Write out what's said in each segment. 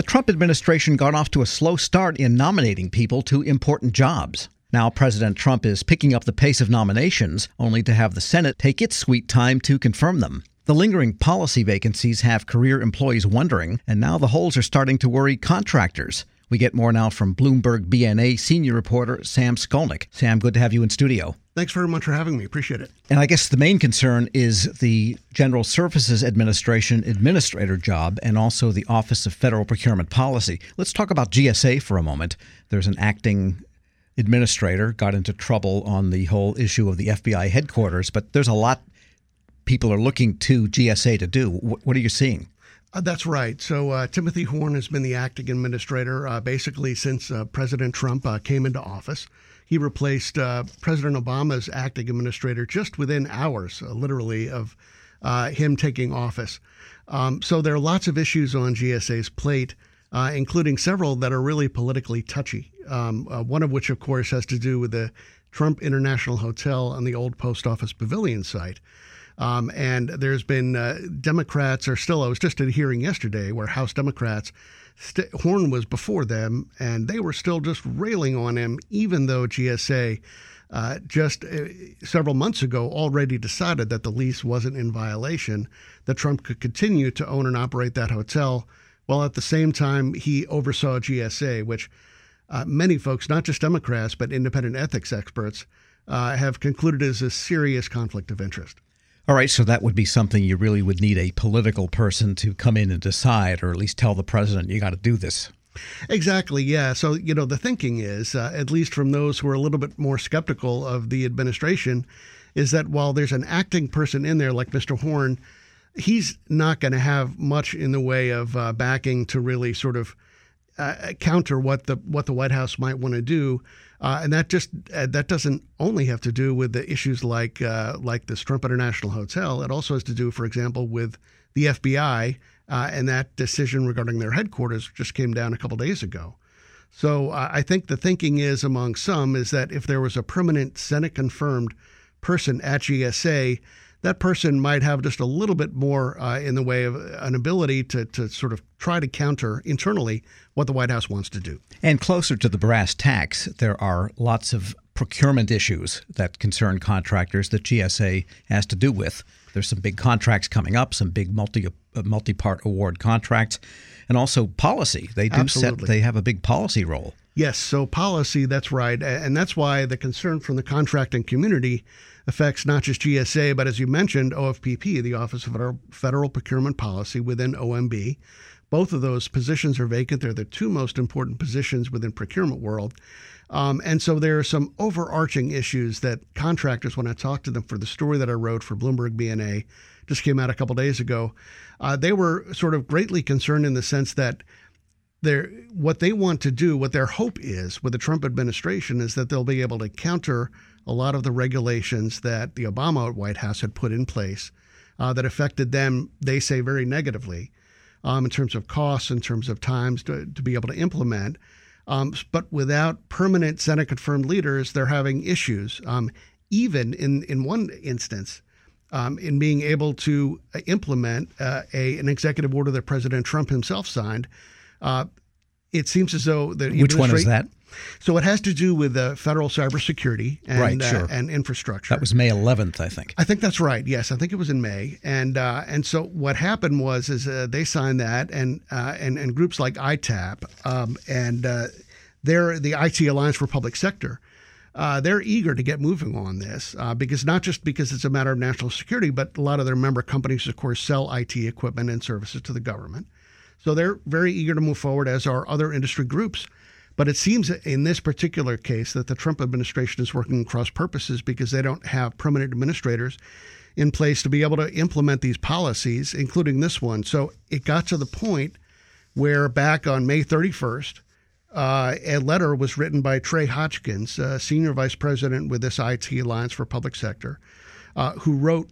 The Trump administration got off to a slow start in nominating people to important jobs. Now President Trump is picking up the pace of nominations, only to have the Senate take its sweet time to confirm them. The lingering policy vacancies have career employees wondering, and now the holes are starting to worry contractors. We get more now from Bloomberg BNA senior reporter Sam Skolnick. Sam, good to have you in studio. Thanks very much for having me. Appreciate it. And I guess the main concern is the General Services Administration administrator job and also the Office of Federal Procurement Policy. Let's talk about GSA for a moment. There's an acting administrator got into trouble on the whole issue of the FBI headquarters, but there's a lot people are looking to GSA to do. What are you seeing? That's right. So Timothy Horn has been the acting administrator basically since President Trump came into office. He replaced President Obama's acting administrator just within hours, literally, of him taking office. So there are lots of issues on GSA's plate, including several that are really politically touchy, one of which, of course, has to do with the Trump International Hotel on the old Post Office Pavilion site. And there's been Democrats are still, I was just at a hearing yesterday where House Democrats, Horn was before them, and they were still just railing on him, even though GSA just several months ago already decided that the lease wasn't in violation, that Trump could continue to own and operate that hotel, while at the same time he oversaw GSA, which many folks, not just Democrats, but independent ethics experts, have concluded is a serious conflict of interest. All right, so that would be something you really would need a political person to come in and decide, or at least tell the president, you got to do this. Exactly, yeah. So, the thinking is, at least from those who are a little bit more skeptical of the administration, is that while there's an acting person in there like Mr. Horn, he's not going to have much in the way of backing to really sort of counter what the White House might want to do. And that doesn't only have to do with the issues like this Trump International Hotel. It also has to do, for example, with the FBI and that decision regarding their headquarters just came down a couple days ago. So I think the thinking is among some is that if there was a permanent Senate-confirmed person at GSA, that person might have just a little bit more in the way of an ability to sort of try to counter internally what the White House wants to do. And closer to the brass tacks, there are lots of procurement issues that concern contractors that GSA has to do with. There's some big contracts coming up, some big multi-part award contracts, and also policy. They have a big policy role. Yes, so policy, that's right. And that's why the concern from the contracting community affects not just GSA, but as you mentioned, OFPP, the Office of Federal Procurement Policy within OMB. Both of those positions are vacant. They're the two most important positions within procurement world. And so there are some overarching issues that contractors, when I talked to them for the story that I wrote for Bloomberg BNA, just came out a couple days ago, they were sort of greatly concerned in the sense that what they want to do, what their hope is with the Trump administration is that they'll be able to counter a lot of the regulations that the Obama White House had put in place that affected them, they say, very negatively in terms of costs, in terms of times to be able to implement. But without permanent Senate-confirmed leaders, they're having issues, even in one instance, in being able to implement an executive order that President Trump himself signed. It seems as though Which one is that? So it has to do with federal cybersecurity and infrastructure. That was May 11th, I think. I think that's right. Yes, I think it was in May. And so what happened was they signed that, and groups like ITAP they're the IT Alliance for Public Sector. They're eager to get moving on this because not just because it's a matter of national security, but a lot of their member companies, of course, sell IT equipment and services to the government. So they're very eager to move forward, as are other industry groups. But it seems in this particular case that the Trump administration is working cross purposes because they don't have permanent administrators in place to be able to implement these policies, including this one. So it got to the point where back on May 31st, a letter was written by Trey Hotchkins, senior vice president with this IT Alliance for Public Sector, who wrote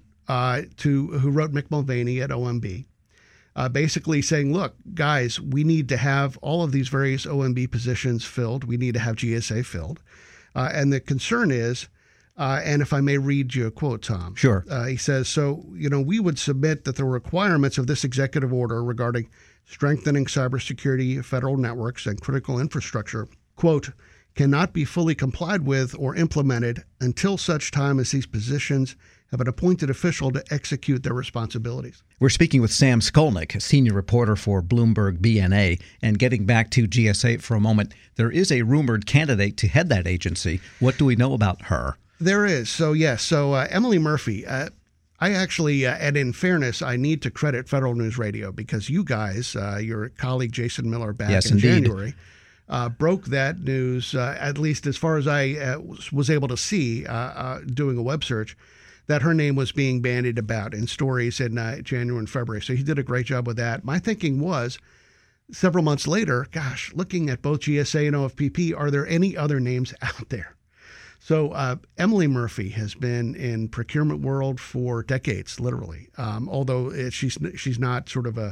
Mick Mulvaney at OMB. Basically saying, look, guys, we need to have all of these various OMB positions filled. We need to have GSA filled. And the concern is, and if I may read you a quote, Tom. Sure. He says, so, we would submit that the requirements of this executive order regarding strengthening cybersecurity, federal networks, and critical infrastructure, quote, cannot be fully complied with or implemented until such time as these positions have an appointed official to execute their responsibilities. We're speaking with Sam Skolnick, a senior reporter for Bloomberg BNA. And getting back to GSA for a moment, there is a rumored candidate to head that agency. What do we know about her? There is. So, yes. So Emily Murphy, I actually, and in fairness, I need to credit Federal News Radio because you guys, your colleague Jason Miller back in January, broke that news, at least as far as I was able to see doing a web search, that her name was being bandied about in stories in January and February. So he did a great job with that. My thinking was, several months later, gosh, looking at both GSA and OFPP, are there any other names out there? So Emily Murphy has been in procurement world for decades, literally. Although she's not sort of a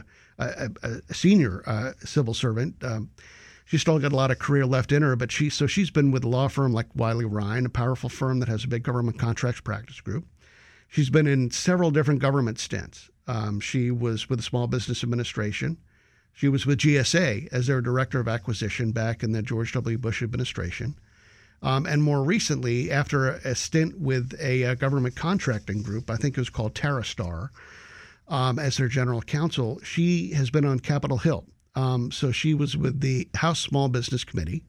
senior civil servant. She's still got a lot of career left in her, but she's been with a law firm like Wiley Ryan, a powerful firm that has a big government contracts practice group. She's been in several different government stints. She was with the Small Business Administration. She was with GSA as their director of acquisition back in the George W. Bush administration. And more recently, after a stint with a government contracting group, I think it was called TerraStar, as their general counsel, she has been on Capitol Hill. So she was with the House Small Business Committee,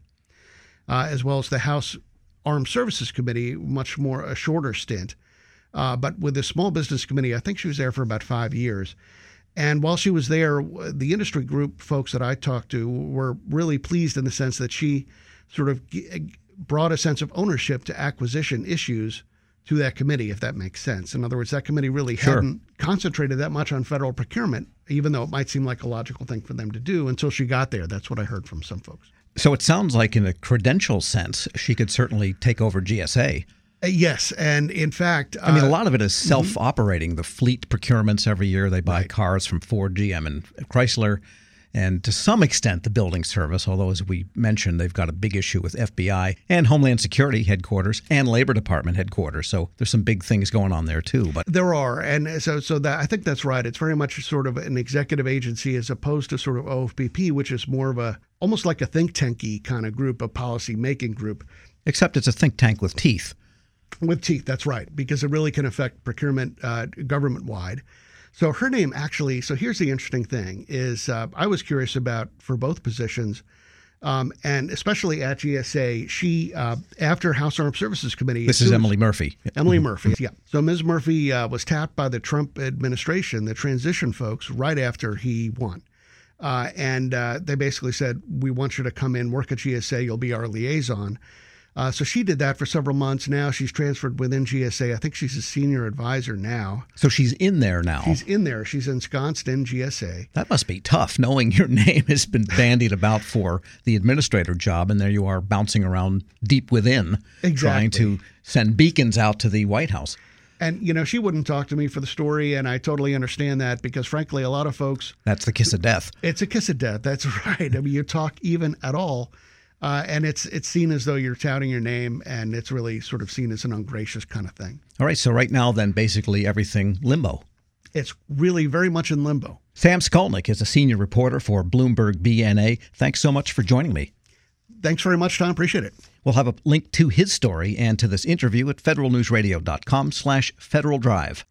as well as the House Armed Services Committee, much more a shorter stint. But with the Small Business Committee, I think she was there for about 5 years. And while she was there, the industry group folks that I talked to were really pleased in the sense that she sort of brought a sense of ownership to acquisition issues to that committee, if that makes sense. In other words, that committee really hadn't concentrated that much on federal procurement, even though it might seem like a logical thing for them to do until she got there. That's what I heard from some folks. So it sounds like in a credential sense, she could certainly take over GSA. Yes. And in fact, I mean, a lot of it is self-operating. The fleet procurements every year, they buy cars from Ford, GM, and Chrysler. And to some extent, the building service, although, as we mentioned, they've got a big issue with FBI and Homeland Security headquarters and Labor Department headquarters. So there's some big things going on there, too. But there are. And so that I think that's right. It's very much sort of an executive agency as opposed to sort of OFPP, which is more of almost like a think tanky kind of group, a policy making group. Except it's a think tank with teeth. With teeth, that's right, because it really can affect procurement government-wide. So her name actually, so here's the interesting thing, is I was curious about for both positions, and especially at GSA, she, after House Armed Services Committee. This is Emily Murphy. Emily Murphy, yeah. So Ms. Murphy was tapped by the Trump administration, the transition folks, right after he won. And they basically said, we want you to come in, work at GSA, you'll be our liaison. So she did that for several months. Now she's transferred within GSA. I think she's a senior advisor now. So she's in there now. She's in there. She's ensconced in GSA. That must be tough, knowing your name has been bandied about for the administrator job, and there you are bouncing around deep within, trying to send beacons out to the White House. And, you know, she wouldn't talk to me for the story, and I totally understand that because, frankly, a lot of folks... That's the kiss of death. It's a kiss of death. That's right. I mean, you talk even at all. And it's seen as though you're touting your name, and it's really sort of seen as an ungracious kind of thing. All right. So right now, then, basically everything limbo. It's really very much in limbo. Sam Skolnick is a senior reporter for Bloomberg BNA. Thanks so much for joining me. Thanks very much, Tom. Appreciate it. We'll have a link to his story and to this interview at federalnewsradio.com/Federal Drive.